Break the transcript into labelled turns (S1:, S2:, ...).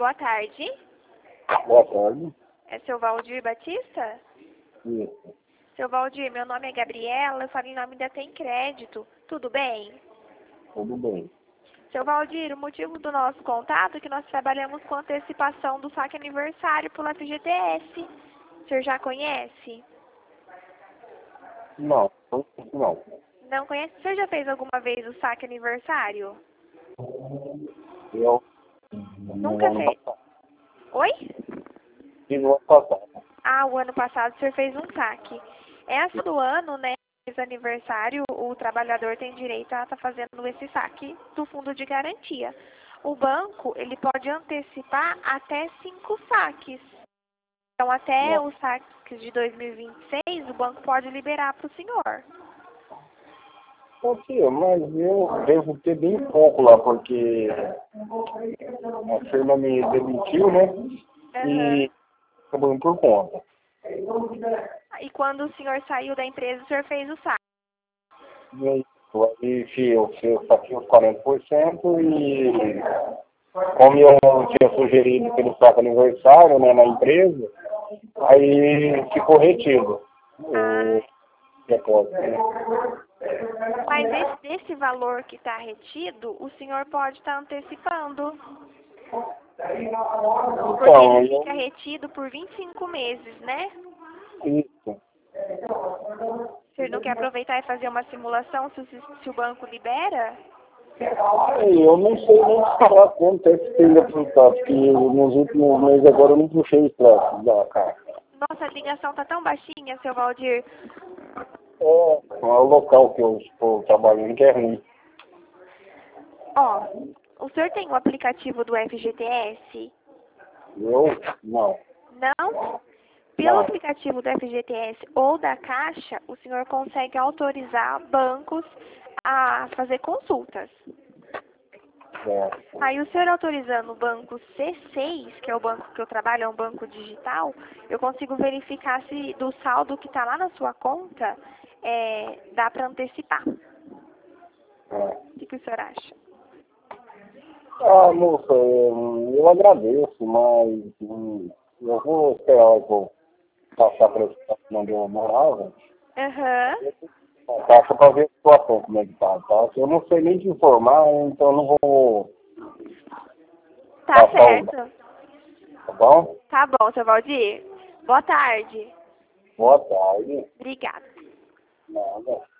S1: boa tarde.
S2: Boa tarde.
S1: É seu Valdir Batista?
S2: Isso.
S1: Seu Valdir, meu nome é Gabriela, eu falo em nome da Tem Crédito. Tudo bem?
S2: Tudo bem.
S1: Seu Valdir, o motivo do nosso contato é que nós trabalhamos com antecipação do saque aniversário pelo FGTS. O senhor já conhece?
S2: Não.
S1: Não conhece? O senhor já fez alguma vez o saque aniversário?
S2: Eu
S1: Nunca fez. Oi?
S2: fiz no ano passado.
S1: Ah, o ano passado o senhor fez um saque. Essa do ano, né, esse aniversário, o trabalhador tem direito a estar fazendo esse saque do fundo de garantia. O banco, ele pode antecipar até 5 saques. Então, até os saques de 2026, o banco pode liberar para o senhor.
S2: Tia, mas eu devo ter bem pouco lá, porque a firma me demitiu, né? E acabou por conta.
S1: E quando o senhor saiu da empresa, o senhor fez o saque.
S2: E aí, eu saquei os 40% e como eu tinha sugerido aquele saco aniversário, né, na empresa, aí ficou retido o depósito, né?
S1: Mas desse valor que está retido, o senhor pode estar antecipando. Porque
S2: Então,
S1: ele fica retido por 25 meses, né?
S2: isso.
S1: O senhor não quer aproveitar e fazer uma simulação se o banco libera?
S2: Eu não sei nem falar quanto é que tem resultado, porque nos últimos meses agora eu não puxei o extrato da caixa.
S1: Nossa, a ligação tá tão baixinha, seu Valdir.
S2: É o local que eu estou trabalhando que é ruim.
S1: Ó, o senhor tem o aplicativo do FGTS?
S2: Eu? Não.
S1: Não? Pelo aplicativo do FGTS ou da Caixa, o senhor consegue autorizar bancos a fazer consultas. Aí o senhor autorizando o banco C6, que é o banco que eu trabalho, é um banco digital, eu consigo verificar se do saldo que está lá na sua conta, dá para antecipar. O que o senhor acha?
S2: Moça, eu agradeço, mas eu vou esperar que eu passar para esse onde eu morava. Passa para ver a situação como é que tá? Eu não sei nem te informar, então eu não vou.
S1: Tá certo.
S2: Tá bom?
S1: Tá bom, seu Valdir. Boa tarde.
S2: Boa tarde.
S1: Obrigada.
S2: Nada.